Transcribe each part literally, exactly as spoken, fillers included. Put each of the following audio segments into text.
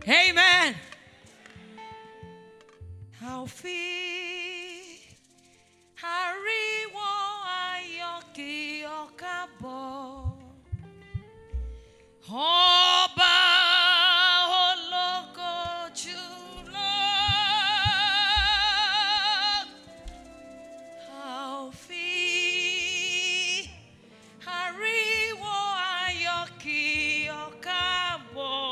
Amen. How feel ariwo ayoki okabo Oba oloko julo How feel ariwo ayoki okabo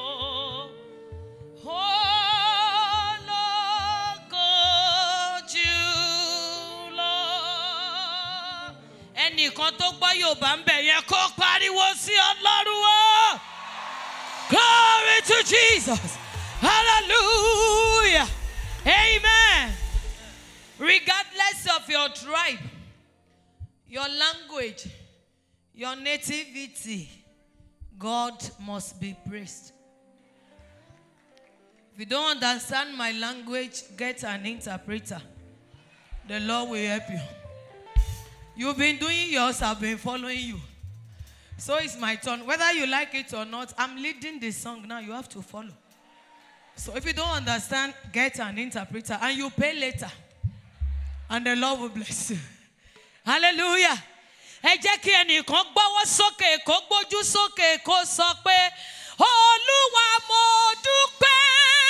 Ẹnìkan tó gbọ́ Yorùbá ń bẹ̀ yẹn kó pariwo sí Ọlọ́run o. Glory to Jesus. Hallelujah. Amen. Regardless of your tribe, your language, your nativity, God must be praised. If you don't understand my language, get an interpreter. The Lord will help you. You've been doing yours, I've been following you. So it's my turn. Whether you like it or not, I'm leading the song now. You have to follow. So if you don't understand, get an interpreter and you pay later. And the Lord will bless you. Hallelujah. Ẹ jẹ́ kí ẹnìkan gbọ́wọ́ sókè kó gbójú sókè kó sọ pé Olúwa mo dúpẹ́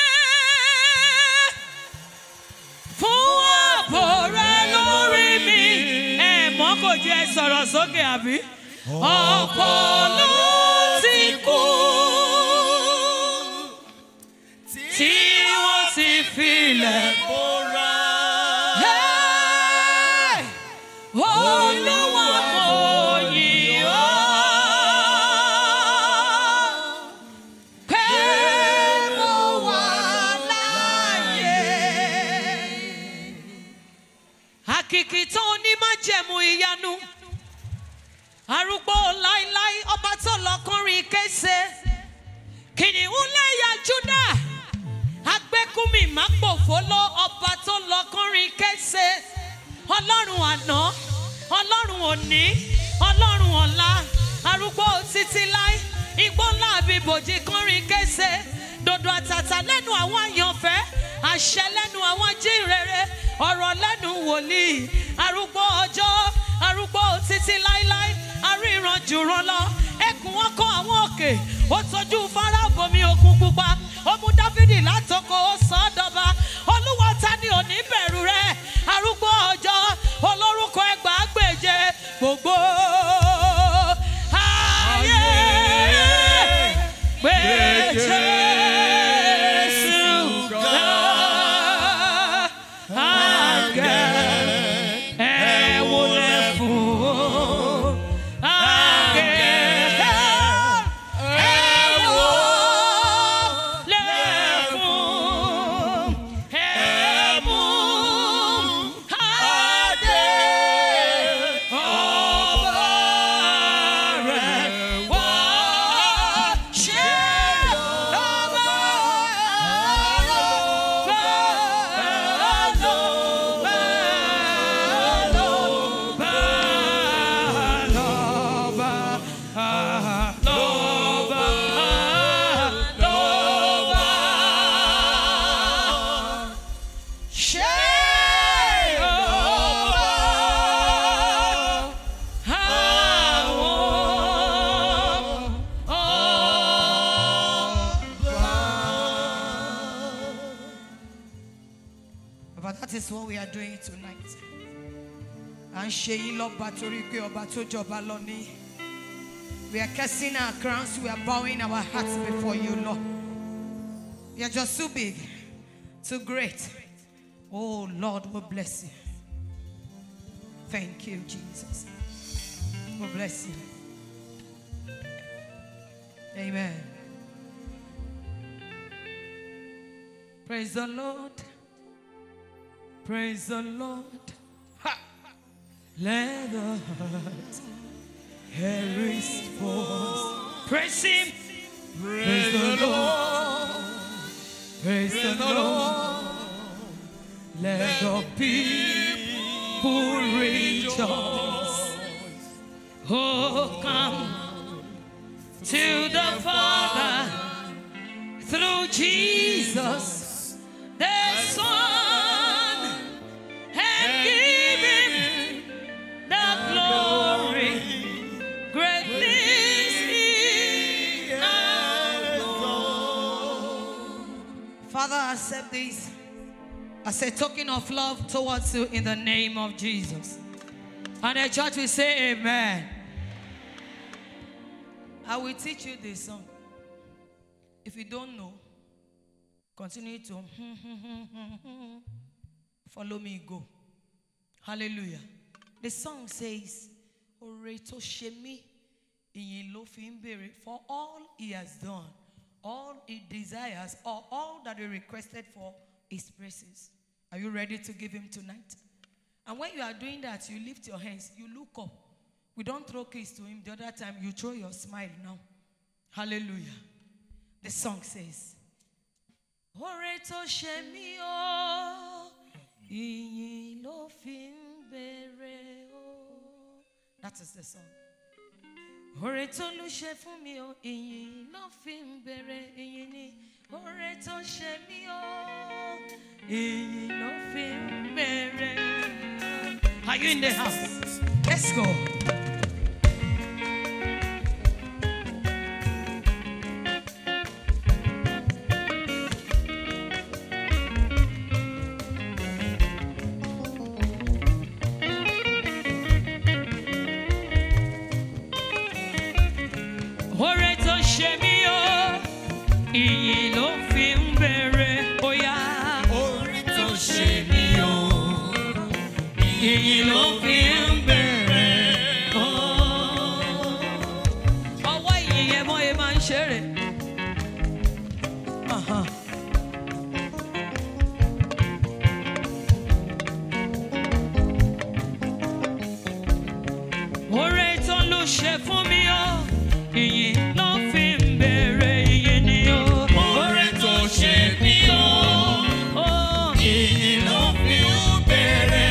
fún ààbò rẹ lórí mi. Mọ́ kò jẹ́ sọ̀rọ̀ sókè àbí? Ọ̀pọ̀ ló ti kú tí wọ́n ti filẹ̀ bora. Olúwa mo yìn ọ́ pé mo wà láàyè. Àkìkìtàn onímájẹ̀mú ìyanu. Arúgbó láíláí ọba tó lọ kọrin kése. Kìnìún lẹ́yà Júdà. Agbẹ́kúnmí má pòfóló ọba tó lọ kọrin kése. Ọlọ́run àná, Ọlọ́run òní, Ọlọ́run ọ̀la. Arúgbó títí láí. Igbó ńlá àbíbòjì kọrin kése. Dòdò àtàtà lẹ́nu àwọn àyànfẹ́. Àṣẹ lẹ́nu àwọn jíǹrere. Ọ̀rọ̀ lẹ́nu wòlíì. Arúgbó ọjọ́, arúgbó títí láíláí. Aríran jùrọ̀ lọ. Ẹkùn wọn kọ́ àwọn òkè. Ó tọ́jú Fáráò bomi òkun pupa. Ó mú Dáfídì látòkò ó sọ ọ́ dọba. Olúwa ta ni ò ní bẹ̀rù rẹ̀. Arúgbó ọjọ́, olórúkọ ẹgbàágbèje. Gbogbo ayé gbèjè. That is what we are doing tonight. And Sheyi Loba Torike Oba Tojoba Loni. We are casting our crowns, we are bowing our hearts before you, Lord. You are just too big, too great. Oh Lord, we bless you. Thank you, Jesus. We bless you. Amen. Praise the Lord. Praise the Lord. Ha. Let the heart hear his voice. Praise him. Praise, Praise the Lord. Praise, Praise the Lord. Let the people rejoice. Oh, come to the Father through Jesus, the Son, and give him the glory. Great things he has done. Father, accept this as a token of love towards you in the name of Jesus. And the church will say amen. I will teach you this song. If you don't know, continue to follow me, go. Hallelujah. The song says, Oreto Shemi iyin lo fi nbere, for all he has done, all he desires, or all that he requested for his praises. Are you ready to give him tonight? And when you are doing that, you lift your hands, you look up. We don't throw keys to him. The other time, you throw your smile now. Hallelujah. The song says, Oreto Shemi o iyin lo fi nbere o. That is the song. Oreto lu she fun mi o iyin lo fi nbere iyin ni. Oreto Shemi o iyin lo fi nbere. Are you in the house? Let's go. Oreto Shemi o iyin lo fi nbere. Oh yeah. Oreto Shemi o iyin lo fi nbere. Oh, ọwọ́ ìyìn yẹn mọ́ ẹ máa ń ṣeré. Oreto ló ṣe fún mi o, ìyìn ló fi nbere ìyìn ni o. Oreto Shemi o, ìyìn ló fi nbere.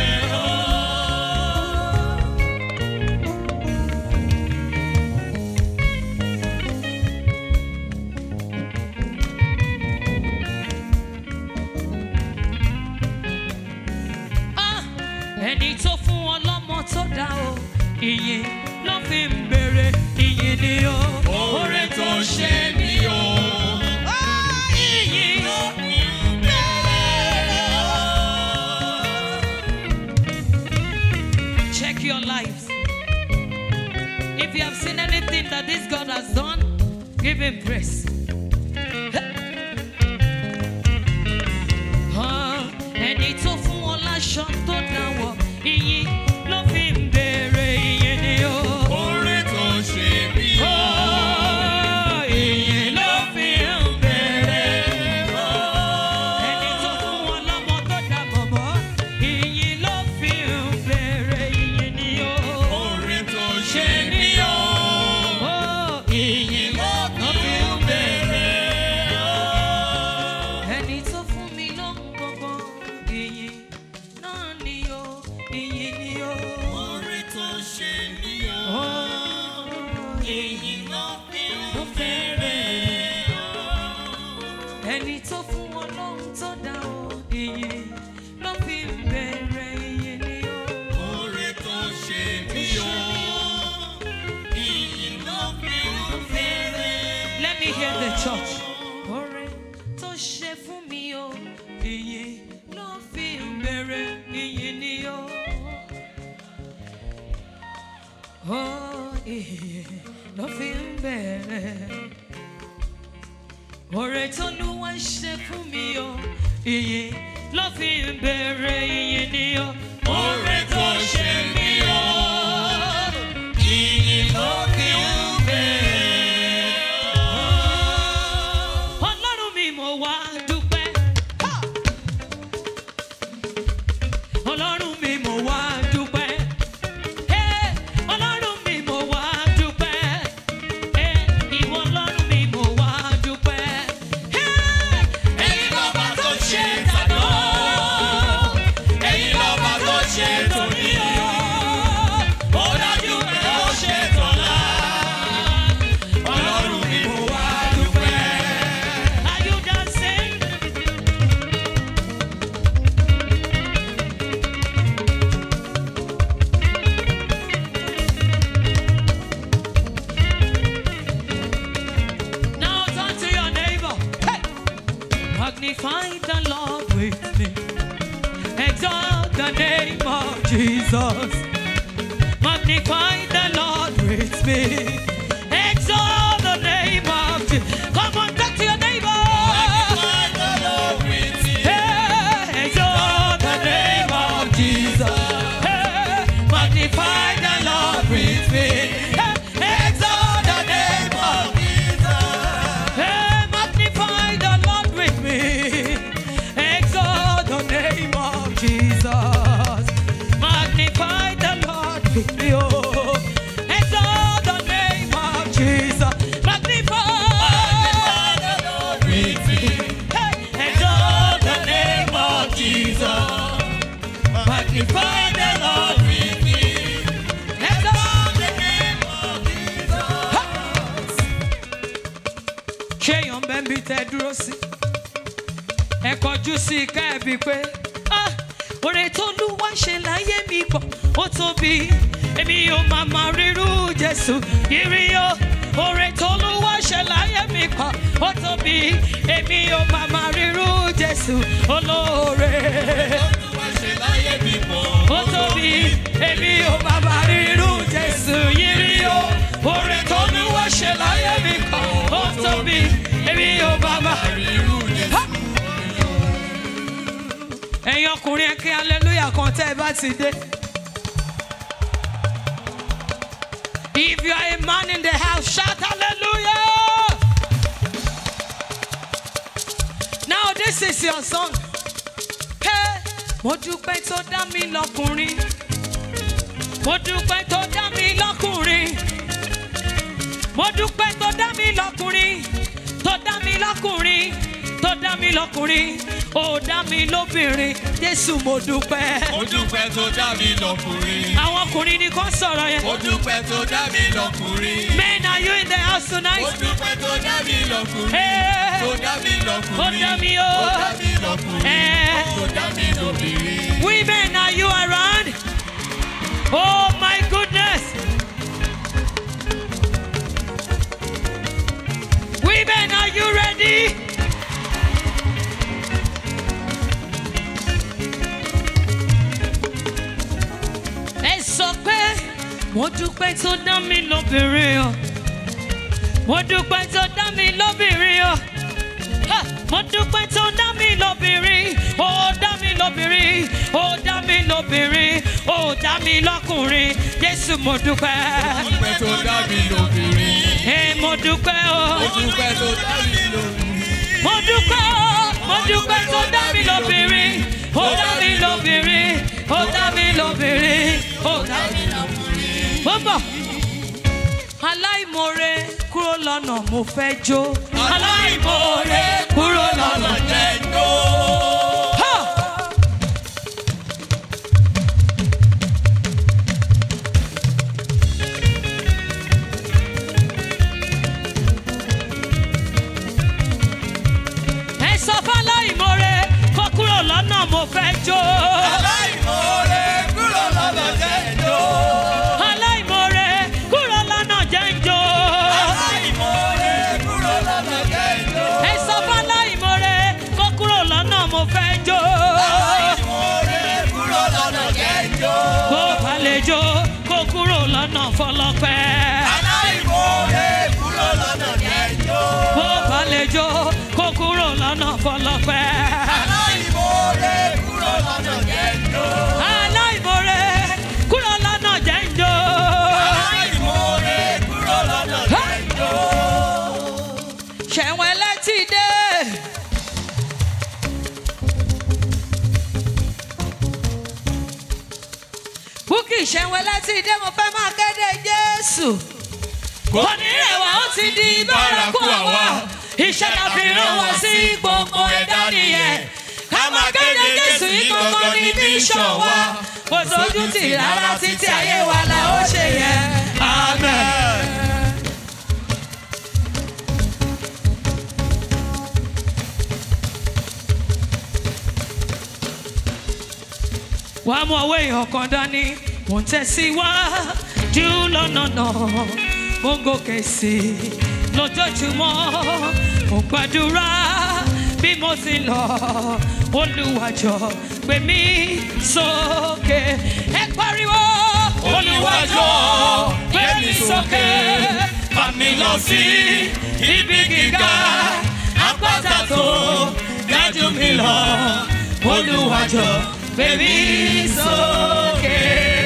Ẹni tó fún wọn lọ́mọ tó dá o, ìyìn ló fi ń bèrè, ìyìn ni o. Oreto Shemi o, ìyìn ló fi ń bèrè o. Check your lives. If you have seen anything that this God has done, give him praise. Ẹni tó fún wọn láṣọ tó dáwọ̀, ìyìn ló fi ń bèrè, ìyìn ni o. Oreto Shemi o, ìyìn ló fi ń bèrè o. Ẹni tó fún wọn lọ́mọ tó dá bọ̀bọ̀, ìyìn ló fi ń bèrè, ìyìn ni o. Oreto Shemi o, ìyìn ló fi ń bèrè o. Ẹni tó fún mi ló ń gbogbo, ìyìn náà ni o, ìyìn ni o. Oreto Shemi o, ìyìn ló fi ń bèrè o. Ẹni tó fún wọn lóhun tó dá o, ìyìn ló fi ń bèrè, ìyìn ni o. Oreto Shemi o, ìyìn ló fi ń bèrè. Let me hear the church. Oreto ṣe fún mi o, ìyìn ló fi ń bèrè, ìyìn ni o. Oh, ìyìn ló fi ń bèrè. Oreto Olúwa ṣe fún mi o, ìyìn ló fi ń bèrè, ìyìn ni o. Oreto Shemi o, ìyìn ló fi ń bèrè o. Ọlọ́run mi mo wá dúpẹ́. Ọlọ́run mi mo wá dúpẹ́. Hey, Ọlọ́run mi mo wá dúpẹ́. Hey, ìwọ Ọlọ́run mi mo wá dúpẹ́. Hey, ẹ̀yin lọ́ba tó ṣe tàná. Ẹ̀yin lọ́ba tó ṣe tòní o. Magnify the Lord with me. Exalt the name of Jesus. Magnify the Lord with me. Exalt the name of Jesus. Come on, talk to your neighbor. Magnify the Lord with me. Hey, exalt the name of Jesus. Hey, magnify the Lord with me. Hey, exalt the name of Jesus. Hey, magnify the Lord with me. Exalt the name of Jesus. Magnify the Lord with me. Oh. Exalt the name of Jesus. Magnify the Lord with me. Hey, exalt the name of Jesus. Magnify the Lord with me. Exalt the name of Jesus. Ṣé yàn bẹ́ẹ̀ bí tẹ dúró sí? Ẹ kọjú sí ká ẹ bí pé, ah, oore t'Olúwa ṣe láyé mi pọ̀, ó tóbi. Èmi ò máa máa rírú Jésù yìí o. Oore t'Olúwa ṣe láyé mi pọ̀, ó tóbi. Èmi ò máa máa rírú Jésù olóore. Olúwa ṣe láyé mi pọ̀. Ó tóbi. Èmi ò máa máa rírú Jésù yìí o. Oore t'Olúwa ṣe láyé mi pọ̀, ó tóbi. Èmi ò máa máa rírú Jésù. Ẹ̀yin ọkùnrin ẹ kí hallelujah kan tẹ́ ẹ bá ti dé. If you are a man in the house, shout hallelujah. Now this is your song. Hey, mo dúpẹ́ tó dá mi lọ́kùnrin. Mo dúpẹ́ tó dá mi lọ́kùnrin. Mo dúpẹ́ tó dá mi lọ́kùnrin. Tó dá mi lọ́kùnrin. Tó dá mi lọ́kùnrin. Ó dá mi lóbìnrin. Jésù mo dúpẹ́. Mo dúpẹ́ tó dá mi lọ́kùnrin. Àwọn ọkùnrin ni kò sọ̀rọ̀ yẹn. Mo dúpẹ́ tó dá mi lọ́kùnrin. Men, are you in the house tonight? Mo dúpẹ́ tó dá mi lọ́kùnrin. Hey. Tó dá mi lọ́kùnrin. Ó dá mi o. Tó dá mi lọ́kùnrin. Eh. Tó dá mi lóbìnrin. Women, are you around? Oh my goodness. Women, are you ready? Ẹ sọ pé mo dúpẹ́ tó dá mi lóbìnrin o. Mo dúpẹ́ tó dá mi lóbìnrin o. Ha! Mo dúpẹ́ tó dá mi lóbìnrin. Ó dá mi lóbìnrin. Ó dá mi lóbìnrin. Ó dá mi lọ́kùnrin. Jésù mo dúpẹ́. Mo dúpẹ́ tó dá mi lóbìnrin. Ẹ mo dúpẹ́ o. Mo dúpẹ́ tó dá mi lóbìnrin. Mo dúpẹ́ o. Mo dúpẹ́ tó dá mi lóbìnrin. Ó dá mi lóbìnrin. Ó dá mi lóbìnrin. Ó dá mi lóbìnrin. Bọ́bọ̀. Aláìmoore kúrò lọ́nà mo fẹ́ jó. Aláìmoore kúrò lọ́nà jẹ́ jó. Ha! Ẹ sọ fún aláìmoore kó kúrò lọ́nà mo fẹ́ jó. Aláìmoore kúrò lọ́nà jẹ́ jó. Aláìmoore kúrò lọ́nà jẹ́ ń jó. Aláìmoore kúrò lọ́nà jẹ́ jó. Ẹ sọ fún aláìmoore kó kúrò lọ́nà mo fẹ́ jó. Aláìmoore kúrò lọ́nà jẹ́ jó. Kó bá lè jó kó kúrò lọ́nà fọlọ́pẹ́. Aláìmoore kúrò lọ́nà jẹ́ jó. Kó bá lè jó kó kúrò lọ́nà fọlọ́pẹ́. Aláìmoore kúrò lọ́nà jẹ́ jó. Aláìmoore kúrò lọ́nà jẹ́ ń jó. Aláìmoore kúrò lọ́nà jẹ́ jó. Ṣẹ̀wọ̀n ẹlẹ́tì dé. Búkì ṣẹ̀wọ̀n ẹlẹ́tì dé mo fẹ́ máa kéde Jésù. Kò ní rẹwà ó ti di bárakú àwa. Iṣẹ́ ta fi rán wa sí gbogbo ẹ̀dá nìyẹn. Ká máa kéde Jésù yìí gbogbo ní mission wa. Kò sójú tì rárá títí ayé wa la ó ṣe yẹn. Amen. Wàá mú ọwọ́ èèyàn kan dání. Mo ń tẹ̀síwájú lọ́nà náà. Mo ń gòkè sí i lójoojúmọ́. Mo gbàdúrà bí mo ti lọ Olúwa jọ̀ọ́ gbé mi sókè ẹ pariwo Olúwa jọ̀ọ́ gbé mi sókè bá mi lọ sí ibi gíga àpáta tó ga jù mí lọ Olúwa jọ̀ọ́ gbé mi sókè.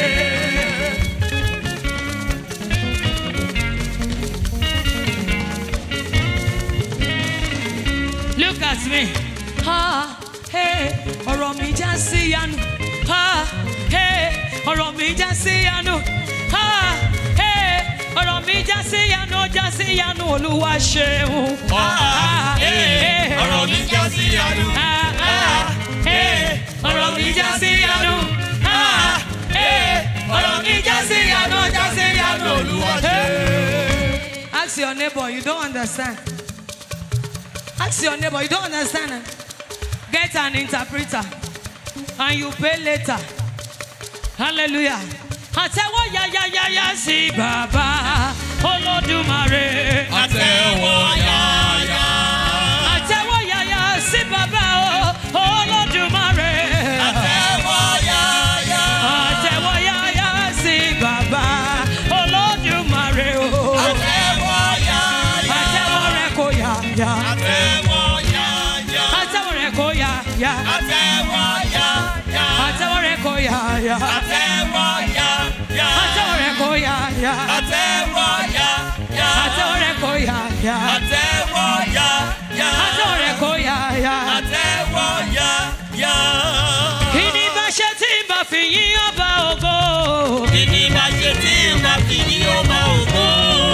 Look at me. Ha, hey, ọ̀rọ̀ mi já sí ìyanu. Ha, hey, ọ̀rọ̀ mi já sí ìyanu. Ha, hey, ọ̀rọ̀ mi já sí ìyanu, já sí ìyanu Olúwa ṣeun. Ha, hey, ọ̀rọ̀ mi já sí ìyanu. Ha, hey, ọ̀rọ̀ mi já sí ìyanu. Ha, hey, ọ̀rọ̀ mi já sí ìyanu, já sí ìyanu Olúwa ṣeun. Ask your neighbor, you don't understand. Ask your neighbor, you don't understand. Get an interpreter and you pay later. Hallelujah. Àtẹ́wọ́ ya ya ya ya sí Bàbá Olódùmarè. Àtẹ́wọ́ ya ya. Àtẹ́wọ́ ya ya sí Bàbá Olódùmarè. Àtẹ́wọ́ ya ya. Àtẹ́wọ́ ya ya sí Bàbá Olódùmarè. Àtẹ́wọ́ ya ya. Àtẹ́wọ́ rẹ̀ kò ya ya. Àtẹ́wọ́ ya ya. Àtẹ́wọ́ rẹ̀ kò ya ya. Àtẹ́wọ́ ya ya. Àtẹ́wọ́ rẹ̀ kò ya ya. Àtẹ́wọ́ ya ya. Àtẹ́wọ́ rẹ̀ kò ya ya. Àtẹ́wọ́ ya ya. Àtẹ́wọ́ rẹ̀ kò ya ya. Àtẹ́wọ́ ya ya. Àtẹ́wọ́ rẹ̀ kò ya ya. Àtẹ́wọ́ ya ya. Kí ni bá ṣe tí n bá fi yín ọba ògo? Kí ni bá ṣe tí n bá fi yín ọba ògo?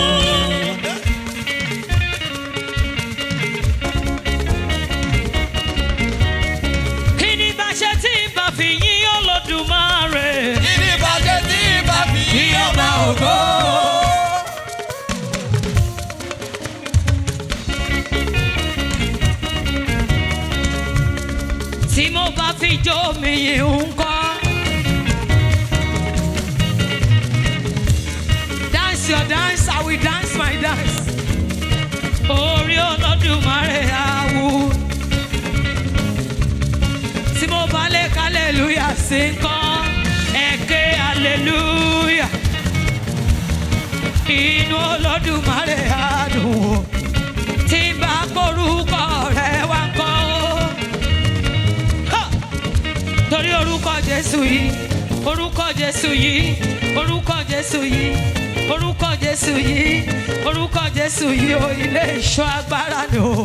Kí ni bá ṣe tí n bá fi yín Olódùmarè? Kí ni bá ṣe tí n bá fi yín ọba ògo? Tí mo bá fi jó mi yìí ń kọ́. Dance your dance, I will dance my dance. Orí Olódùmarè àwù. Tí mo bá lè ka hallelujah sí ń kọ́. Ẹ̀kẹ́ hallelujah. Inú Olódùmarè àdùn. Tí bá korúkọ rẹ̀ wá ń kọ́. Torí orúkọ Jésù yìí, orúkọ Jésù yìí, orúkọ Jésù yìí, orúkọ Jésù yìí, orúkọ Jésù yìí, o ilé ìṣọ́ agbára ni o,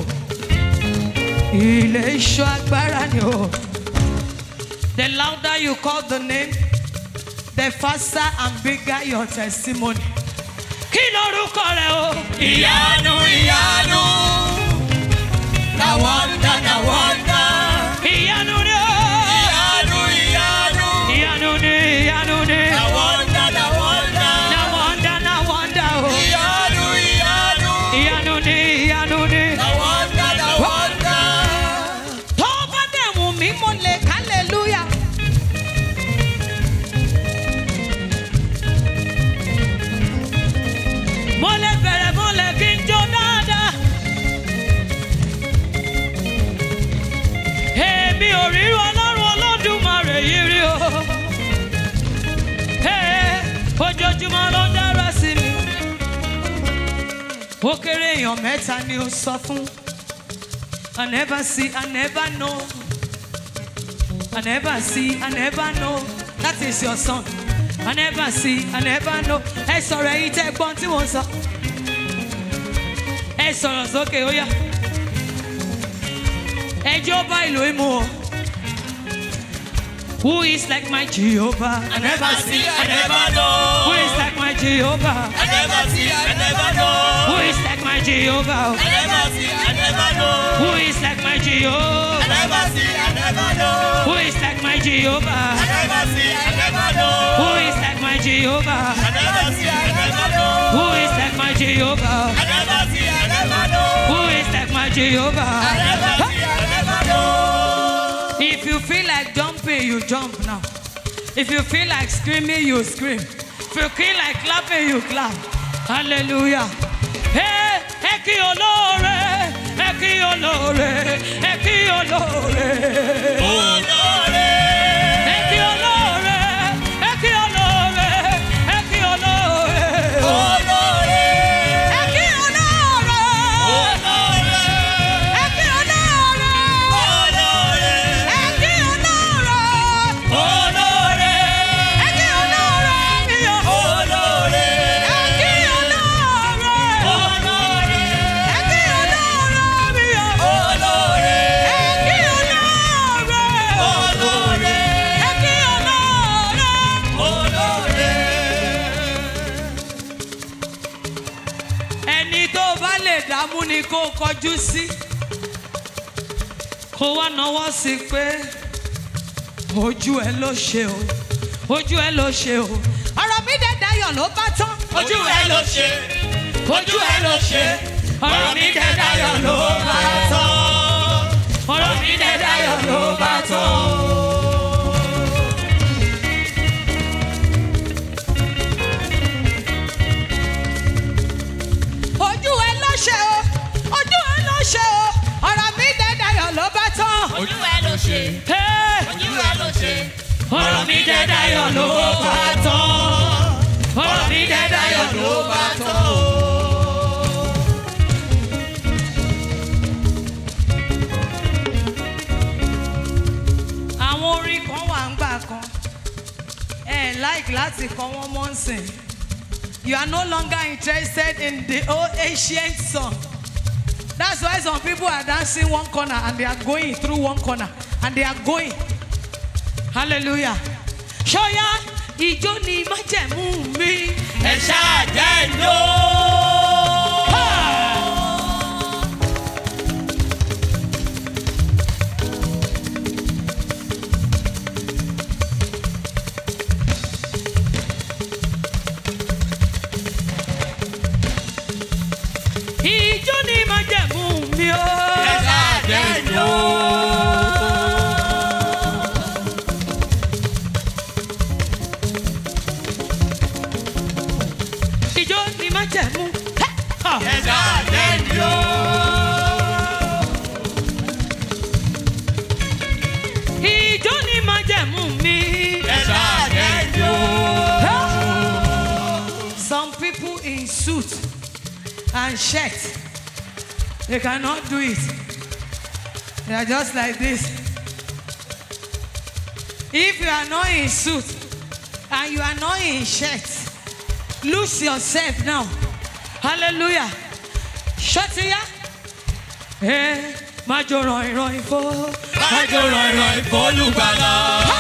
ilé ìṣọ́ agbára ni o. The louder you call the name, the faster and bigger your testimony. Kí lorúkọ rẹ o? Ìyanu ìyanu, na wonder na wonder. Ìyanu ni o. Ìyanu ìyanu, Ìyanu ni, ìyanu ni. na wonder na wonder. Na wonder, na wonder o. Ìyanu ìyanu, Ìyanu ni, ìyanu ni. na wonder na wonder. Tó bá dẹ̀ wù mí mo lè hallelujah. Mo lè bẹ̀rẹ̀ mo lè kí n jó dáadáa. Èmi ò rí Ọlọ́run Olódùmarè yìí rí o. Ojoojúmọ́ ló dára sí mi. Ó kéré èèyàn mẹ́ta ni ó sọ fún. I never see, I never know. I never see, I never know. That is your song. I never see, I never know. Ẹ sọ̀rọ̀ èyí tẹ́ gbọ́n tí wọ́n sọ. Ẹ sọ̀rọ̀ sókè ó yá. Ẹ jó bá ìlú ìmú o. Who is like my Jehovah? I never see, I never know. Who is like my Jehovah? I never see, I never know. Who is like my Jehovah? I never see, I never know. Who is like my Jehovah? I never see, I never know. Who is like my Jehovah? I never see, I never know. Who is like my Jehovah? I never see, I never know. Who is like my Jehovah? I never see, I never know. Who is like my Jehovah? I never see, I never know. If you feel like jumping, you jump now. If you feel like screaming, you scream. If you feel like clapping, you clap. Hallelujah. Hey, ẹ kí olóore, ẹ kí olóore, ẹ kí olóore. Olóore. Ẹ kí olóore. Ẹ kí olóore. Ẹ kí olóore. Olóore. Ẹ kí olóore. Olóore. Ẹ kí olóore. Olóore. Ẹ kí olóore. Olóore. Ẹ kí olóore mi o. Olóore. Ẹ kí olóore. Olóore. Ẹ kí olóore mi o. Olóore. Ẹ kí olóore. Olóore. Ẹ kí olóore. Olóore. Ẹni tó bá lè dààmú ni kó kọjú sí. Kó wá náwó sí pé ojú ẹ ló ṣe o. Ojú ẹ ló ṣe o. Ọ̀rọ̀ mi dẹ̀ dayọ̀ ló bá tán. Ojú ẹ ló ṣe. Ojú ẹ ló ṣe. Ọ̀rọ̀ mi dẹ̀ dayọ̀ ló bá tán. Ọ̀rọ̀ mi dẹ̀ dayọ̀ ló bá tán. Ojú ẹ ló ṣe o. Ojú ẹ ló ṣe o. Ọ̀rọ̀ mi dẹ̀ dayọ̀ ló bá tán. Ojú ẹ ló ṣe. Hey! Ojú ẹ ló ṣe. Ọ̀rọ̀ mi dẹ̀ dayọ̀ ló bá tán. Ọ̀rọ̀ mi dẹ̀ dayọ̀ ló bá tán. Àwọn orin kan wà ń gbà kan. Ẹ like láti kọ wọ́n mọ́ ń sìn. You are no longer interested in the old ancient song. That's why some people are dancing one corner and they are going through one corner and they are going. Hallelujah. Ṣọ́yá ìjó ni májẹ̀mú mi. Ẹ ṣáà jẹ́ ìjó. Ìjó ni májẹ̀mú mi o. Ẹ ṣáà jẹ́ ìjó. Ìjó ni májẹ̀mú. Ẹ ṣáà jẹ́ ìjó. Ìjó ni májẹ̀mú mi. Ẹ ṣáà jẹ́ ìjó. Some people in suit and shirt, they cannot do it. They are just like this. If you are not in suit and you are not in shirt, lose yourself now. Hallelujah. Shut it up. Eh, majo roi roi fo. Májò rọ̀rọ̀ ìfọ́lùgbàlà.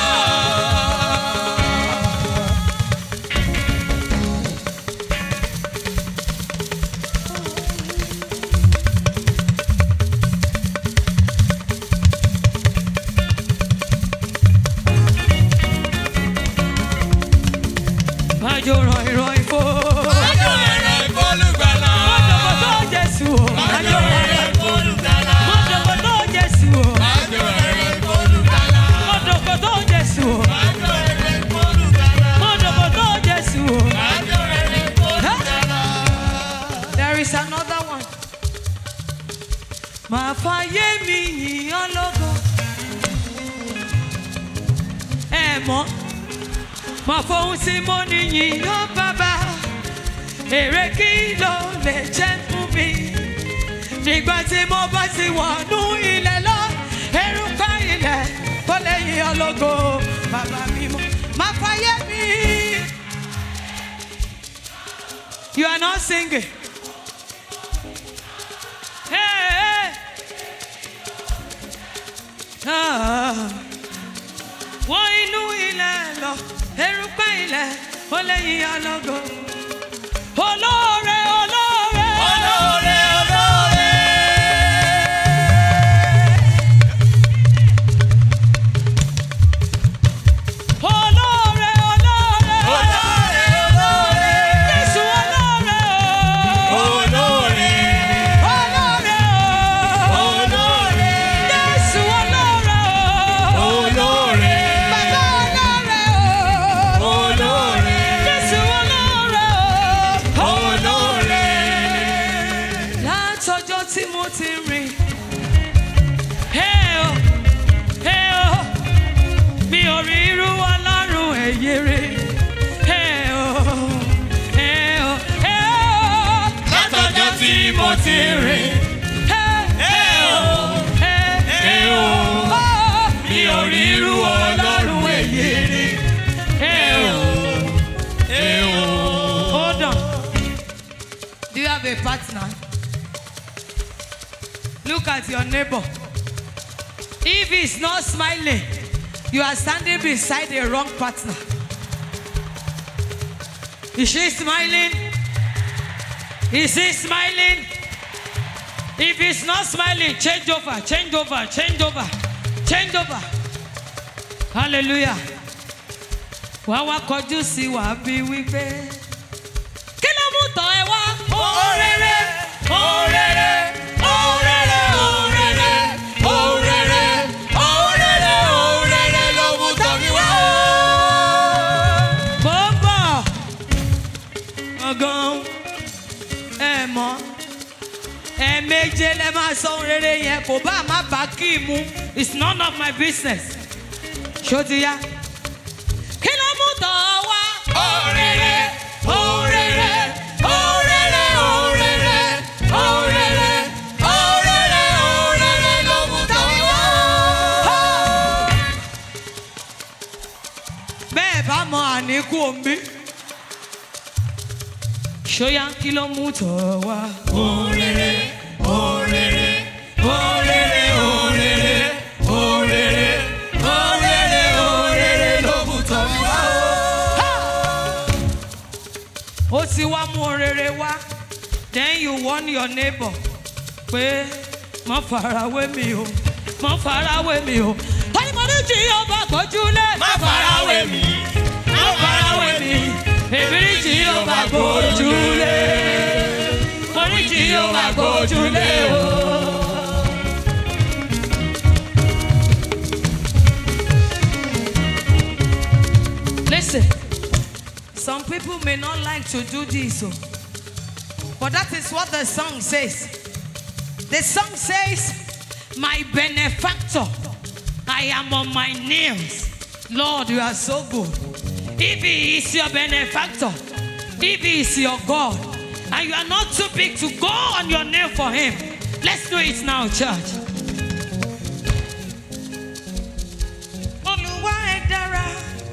Majo roi roi fo. Májò rọ̀rọ̀ ìfọ́lùgbàlà. Mojokoto Jésù o. Májò rọ̀rọ̀ ìfọ́lùgbàlà. Mojokoto Jésù o. Májò rọ̀rọ̀ ìfọ́lùgbàlà. Mojokoto Jésù o. Májò rọ̀rọ̀ ìfọ́lùgbàlà. Mojokoto Jésù o. Májò rọ̀rọ̀ ìfọ́lùgbàlà. There is another one. Màá fàyè mi yìnyín lógo. Ẹ mọ̀, màá fohùn tí mo ní yìnyín bàbá. Èrè kí ló lè jẹ́ fún mi? Nígbà tí mo bá ti wọnú ilẹ̀ lọ, erùpẹ̀ ilẹ̀ kò lè yìnyín lógo. Bàbá mi mọ̀, màá fàyè mi. You are not singing. Hey, hey. Ah. Wọ́n inú ilẹ̀ lọ, erùpẹ̀ ilẹ̀ ó lè yíyan lógo. Olóore, olóore. Olóore, olóore. Olóore, olóore. Olóore, olóore. Jésù olóore o. Olóore. Olóore o. Olóore. Jésù olóore o. Olóore. Bàbá olóore o. Olóore. Jésù olóore o. Olóore. ti rìn. Mi ò rí irú Ọlọ́run èyí rí. Hold on. Do you have a partner? Look at your neighbor. If he's not smiling, you are standing beside a wrong partner. Is she smiling? Is he smiling? If he's not smiling, change over, change over, change over, change over. Hallelujah. Wá wá kọjú sí wa bí wípé. Kí ló mú tọ́ ẹ wá? Orere, orere, orere, orere, orere, orere, orere ló mú tọ́ mi wá. Bọ́bọ̀, ọ̀gán, ẹ mọ̀, ẹ méje lẹ máa sọ orere yẹn kò bá má bá kí mu. It's none of my business. Ṣó ti yá? Kí ló mú tọ́ wá? Orere, orere, orere, orere, orere, orere, orere ló mú tọ́ mi wá. Bẹ́ẹ̀ bá mọ àníkù òǹbí. Ṣóyá kí ló mú tọ́ wá? Orere, orere, orere, orere, orere, orere, orere ló mú tọ́ mi wá. Ó ti wá mú orere wá. Then you warn your neighbor pé má farawé mi o, má farawé mi o. Tọ́límọ̀dé jí ọba gbójúlé. Má farawé mi, má farawé mi. Èmi ní jí ọba gbójúlé. Mo ní jí ọba gbójúlé o. Listen, some people may not like to do this, oh, but that is what the song says. The song says, my benefactor, I am on my knees. Lord, you are so good. If he is your benefactor, if he is your God, and you are not too big to go on your knee for him, let's do it now, church. Olúwa ẹ dára.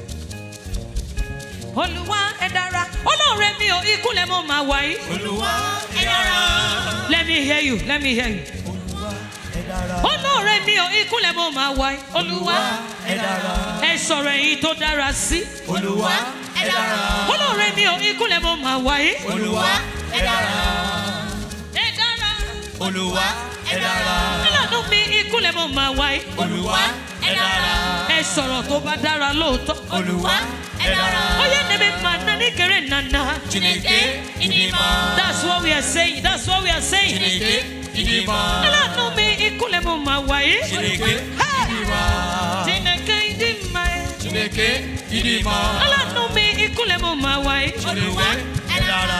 Olúwa ẹ dára. Olóore mi o, ikú lẹ mo máa wá yìí. Olúwa ẹ dára. Let me hear you, let me hear you. Olúwa ẹ dára. Olóore mi o, ikú lẹ mo máa wá yìí. Olúwa ẹ dára. Ẹ sọ̀rọ̀ èyí tó dára sí. Olúwa ẹ dára. Olóore mi o, ikú lẹ mo máa wá yìí. Olúwa ẹ dára. Ẹ dára. Olúwa ẹ dára. Ọlọ́run mi, ikú lẹ mo máa wá yìí. Olúwa ẹ dára. Ẹ sọ̀rọ̀ tó bá dára lóòótọ́. Olúwa ẹ dára. Oye nebe mana ní kéré nana. Chineke idima. That's what we are saying. That's what we are saying. Chineke idima. Ọlọ́run mi, ikú lẹ mo máa wá yìí. Chineke idima. Chineke idima. Chineke idima. Ọlọ́run mi, ikú lẹ mo máa wá yìí. Olúwa ẹ dára.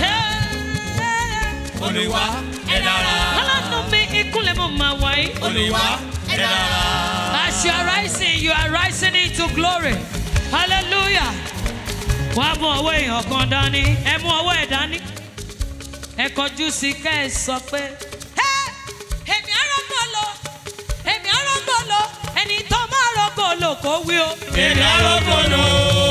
Olúwa ẹ dára. Ọlọ́run mi, ikú lẹ mo máa wá yìí. Olúwa ẹ dára. As you are rising, you are rising into glory. Hallelujah. Wá mú ọwọ́ èèyàn kan dání. Ẹ mú ọwọ́ ẹ̀ dání. Ẹ kọjú sí ká ẹ sọ pé. Èmi arógolo, èmi arógolo, ẹni tó máa rógolo kò wí o. Èmi arógolo.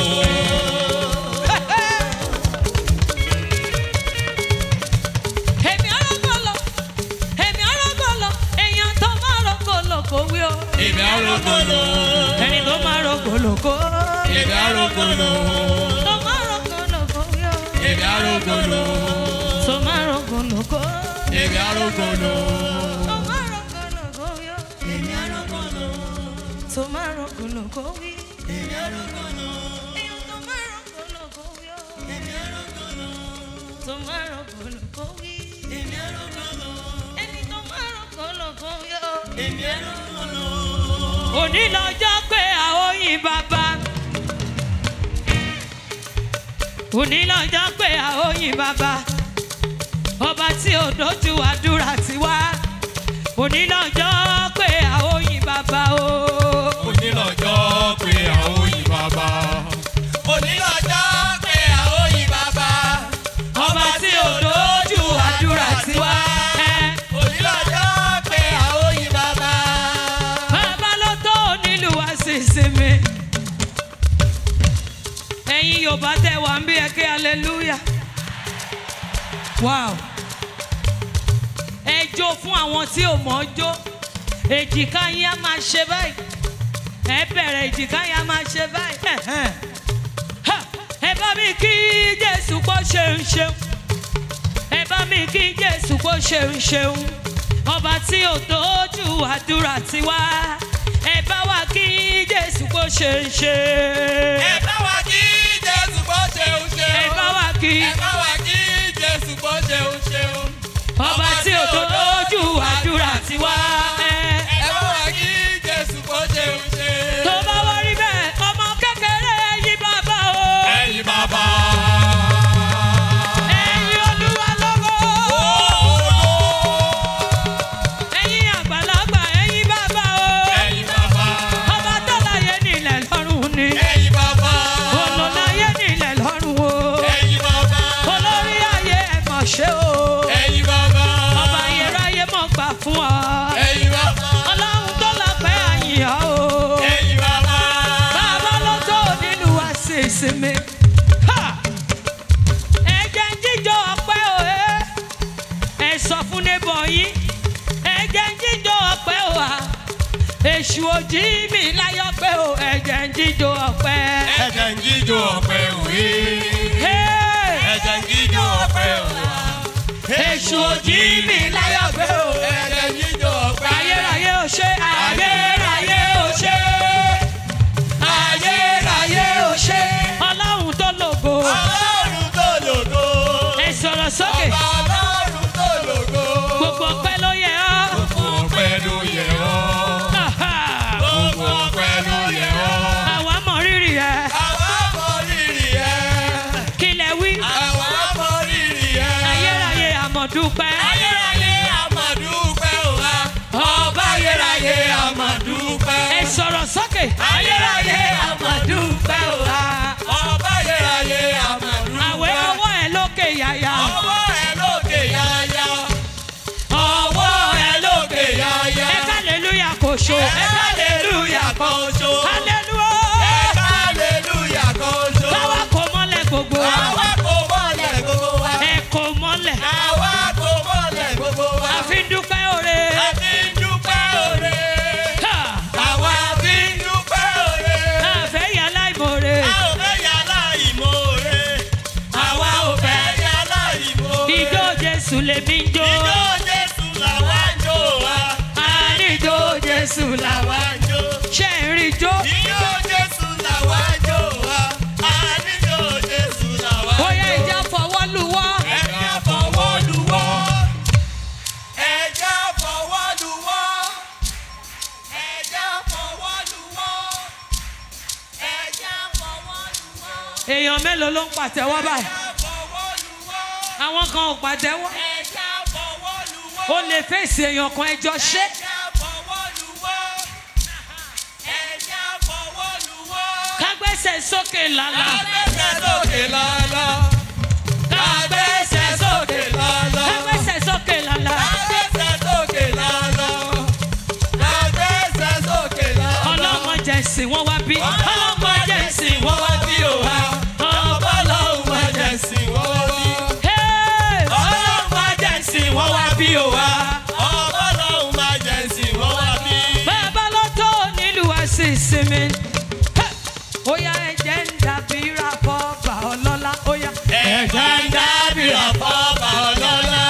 Èmi arógolo, èmi arógolo, èèyàn tó máa rógolo kò wí o. Èmi arógolo. Ẹni tó máa rógolo kò. Èmi arógolo. Tó máa rógolo kò wí o. Èmi arógolo. Tó máa rógolo kò. Èmi arógolo. Tó máa rógolo kò wí o. Èmi arógolo. Tó máa rógolo kò wí. Èmi arógolo. Èèyàn tó máa rógolo kò wí o. Èmi arógolo. Tó máa rógolo kò wí. Èmi arógolo. Ẹni tó máa rógolo kò wí o. Èmi arógolo. Òní lọ́jọ́ pé àwọn yìn bàbá. Òní lọ́jọ́ pé àwọn yìn bàbá. Ọba tí ò dojú àdúrà ti wá. Òní lọ́jọ́ pé àwọn yìn bàbá o. Òní lọ́jọ́ pé àwọn yìn bàbá. Òní lọ́jọ́ pé àwọn yìn bàbá. Ọba tí ò dojú àdúrà ti wá. Yorùbá tẹ wà ń bí ẹ kí hallelujah. Wow. Ẹ jó fún àwọn tí ò mọ̀ jó. Èjìká yín á máa ṣe báyìí. Ẹ bẹ̀rẹ̀ èjìká yín á máa ṣe báyìí. Ẹ bá mi kí Jésù kó ṣeun ṣeun. Ẹ bá mi kí Jésù kó ṣeun ṣeun. Ọba tí ò tójú àdúrà tiwa. Ẹ bá wa kí Jésù kó ṣeun ṣeun. Ẹ bá wa kí Jésù kó ṣeun ṣeun. Ẹ bá wa kí. Ẹ bá wa kí Jésù kó ṣeun ṣeun. Ọba tí ò tójú àdúrà tiwa. Ẹ bá wa kí Jésù kó ṣeun ṣeun. Tó bá wá rí bẹ́ẹ̀, ọmọ kékeré ẹ̀yin bàbá o. Ẹ̀yin bàbá. Ẹ̀yin Olúwa lógo. Ẹ̀yin àgbàlagbà ẹ̀yin bàbá o. Ẹ̀yin bàbá. Ọba tó láyé nílẹ̀ lọ́run ni. Ẹ̀yin bàbá. Olóláyé nílẹ̀ lọ́run o. Ẹ̀yin bàbá. Olórí ayé ẹ̀ mọ̀ ṣe o. Ẹ̀yin bàbá. Ọba ayérayé mọ̀ gbà fún ọ. Ẹ̀yin bàbá. Ọlọ́run tó lọ pẹ́ àyìn ọ́ o. Ẹ̀yin bàbá. Bàbá ló tó nínú àṣìṣe. Ẹ jẹ́ ń jíjọ ọpẹ́ o ẹ́. Ẹ sọ fún neighbor yín. Ẹ jẹ́ ń jíjọ ọpẹ́ o à. Èṣù òjì mi láyọ̀ pé o. Ẹ jẹ́ ń jíjọ ọpẹ́. Ẹ jẹ́ ń jíjó ọpẹ́ òwe. Hey! Ẹ jẹ́ ń jíjó ọpẹ́ òwe. Èṣù òjì mi láyọ̀ pé o. Ẹ jẹ́ ń jíjó ọpẹ́. Ayérayé ò ṣe. Ayérayé ò ṣe. Ayérayé ò ṣe. Ọlọ́run tó lògo. Ọlọ́run tó lògo. Ẹ sọ̀rọ̀ sókè. Ọba Ọlọ́run tó lògo. Gbogbo ọpẹ́ ló yẹ ọ́. Gbogbo ọpẹ́ ló yẹ ọ́. Gbogbo ọpẹ́ ló yẹ ọ́. Àwa mọ rírì ẹ. Àwa mọ rírì ẹ. Kí lẹ wí? Àwa mọ rírì ẹ. Ayérayé àmọ̀dúpẹ́. Ayérayé àmọ̀dúpẹ́ o wa. Ọba ayérayé àmọ̀dúpẹ́. Ẹ sọ̀rọ̀ sókè. Ayérayé àmọ̀dúpẹ́ o wa. Ọba ayérayé àmọ̀dúpẹ́. Àwẹ̀ ọwọ́ ẹ lókè yàyà. Ọwọ́ ẹ lókè yáyá. Ọwọ́ ẹ lókè yáyá. Ẹ hallelujah kò ṣo. Ẹ hallelujah kan ṣo. Hallelujah. Ẹ hallelujah kan ṣo. Báwa kò mọ́lẹ̀ gbogbo. Àwa kò mọ̀lẹ̀ gbogbo wa. Ẹ kò mọ́lẹ̀. Àwa kò mọ̀lẹ̀ gbogbo wa. Àfi dúpẹ́ oore. A fi ń dúpẹ́ òre. Ha! Àwa fi ń dúpẹ́ òre. Àfẹ́ yà láìmoore. A ò fẹ́ yà láìmoore. Àwa ò fẹ́ yà láìmoore. Ijó Jésù lèmi ń jó. Ijó Jésù làwa ń jó wa. Àníjó Jésù làwa. Làwa ń jó. Ṣé ń rí jó? Ijó Jésù làwa ń jó wa. Àníjó Jésù làwa ń jó. Bóyá ìjà fọwọ́ lù wọ́. Ẹja fọwọ́ lùwọ́. Ẹja fọwọ́ lùwọ́. Ẹja fọwọ́ lùwọ́. Ẹja fọwọ́ lùwọ́. Èèyàn mélòó ló ń pàtẹ́wọ́ báyìí? Ẹja fọwọ́ lùwọ́. Àwọn kan ò pàtẹ́wọ́. Ẹja fọwọ́ lùwọ́. O lè fèsì èèyàn kan ẹjọ́ ṣé. Ẹja fọwọ́ lùwọ́. Ẹja fọwọ́ lùwọ́. Kágbẹ́sẹ̀ sókè lálá. Kágbẹ́sẹ̀ sókè lọ́lọ́. Kágbẹ́sẹ̀ sókè lọ́lọ́. Kágbẹ́sẹ̀ sókè lálá. Kágbẹ́sẹ̀ sókè lọ́lọ́. Kágbẹ́sẹ̀ sókè lọ́lọ́. Ọlọ́mọ jẹ̀sìn wọ́n wá bí. Ọlọ́mọ jẹ̀sìn wọ́n wá bí o wá. Ọba lọ́hùn májẹ̀sìn wọ́n wá bí. Hey! Ọlọ́hun májẹ̀sìn wọ́n wá bí o wá. Ọba lọ́hùn májẹ̀sìn wọ́n wá bí. Bàbá ló tó nílùú àṣìṣe mi. Ó yá ẹ̀jẹ̀ ń dàbí ra fọ́ọ̀bà ọlọ́lá. Ó yá. Ẹ̀jẹ̀ ń dábìrà fọ́ba ọlọ́lá.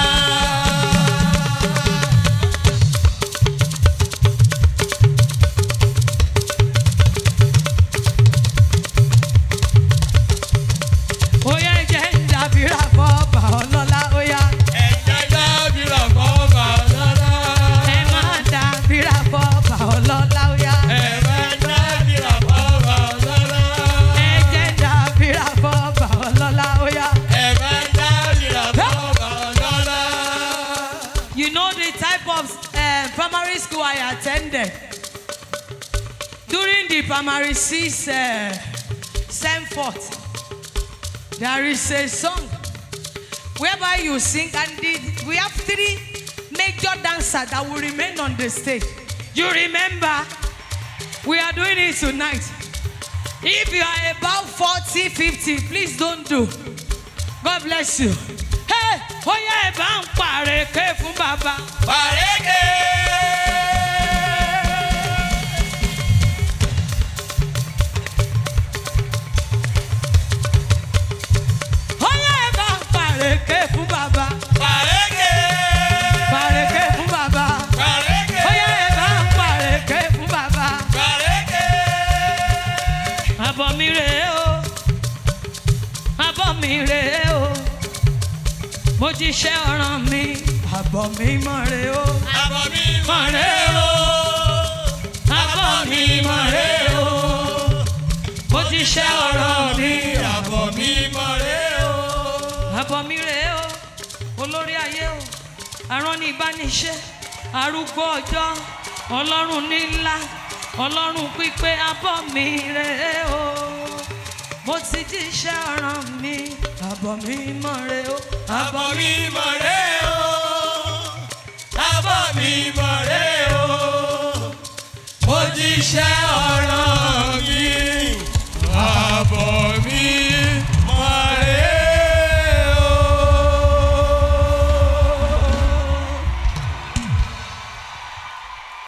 Ó yá ẹ̀jẹ̀ ń dàbí ra fọ́ọ̀bà ọlọ́lá. Ó yá. Ẹ̀jẹ̀ ń dábìrà fọ́ba ọlọ́lá. Ẹ máa dàbí ra fọ́ọ̀bà ọlọ́lá. Ó yá. Ẹ̀jẹ̀ ń dábìrà fọ́ba ọlọ́lá. Ẹ̀jẹ̀ ń dàbí ra fọ́ọ̀bà ọlọ́lá. Ó yá. Ẹ̀jẹ̀ ń dábìrà fọ́ba ọlọ́lá. You know the type of uh, primary school I attended. During the primary six uh, sem forth, there is a song whereby you sing, and the, we have three major dancers that will remain on the stage. You remember? We are doing it tonight. If you are about forty, fifty, please don't do. God bless you. Hey, oh yeah, bam, pareke fún baba. Pareke. Oh yeah, bam, pareke fún baba. Pareke. Pareke fún baba. Pareke. Oh yeah, bam, pareke fún baba. Pareke. Abọ́ mi rè o, abọ́ mi rè o, mo jíṣẹ́ ọ̀ràn mi, abọ́ mi mọ̀ rè o, Abọ́ mi mọ̀ rè o. abọ́ mi mọ̀ rè o, mo jíṣẹ́ ọ̀ràn mi, Abọ́ mi mọ̀ rè o. abọ́ mi rè o, olórí ayé o, arán ní ìbániṣẹ́, arúgbó ọjọ́, ọlọ́run ní ńlá, ọlọ́run pípé, abọ́ mi rè o. Mo ti jíṣẹ́ ọ̀ràn mi, abọ́ mi mọ̀ rè o, Abọ́ mi mọ̀ rè o. Abọ́ mi mọ̀ rè o. Mo jíṣẹ́ ọ̀rọ̀.